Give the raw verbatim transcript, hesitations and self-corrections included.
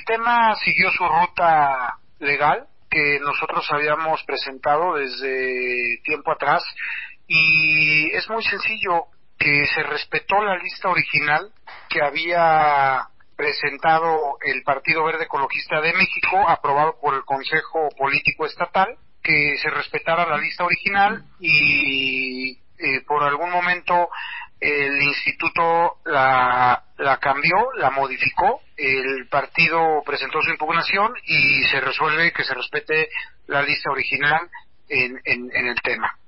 tema siguió su ruta legal que nosotros habíamos presentado desde tiempo atrás y es muy sencillo, que se respetó la lista original que había presentado el Partido Verde Ecologista de México, aprobado por el Consejo Político Estatal, que se respetara la lista original y eh, por algún momento el instituto la, la cambió, la modificó, el partido presentó su impugnación y se resuelve que se respete la lista original en, en, en el tema.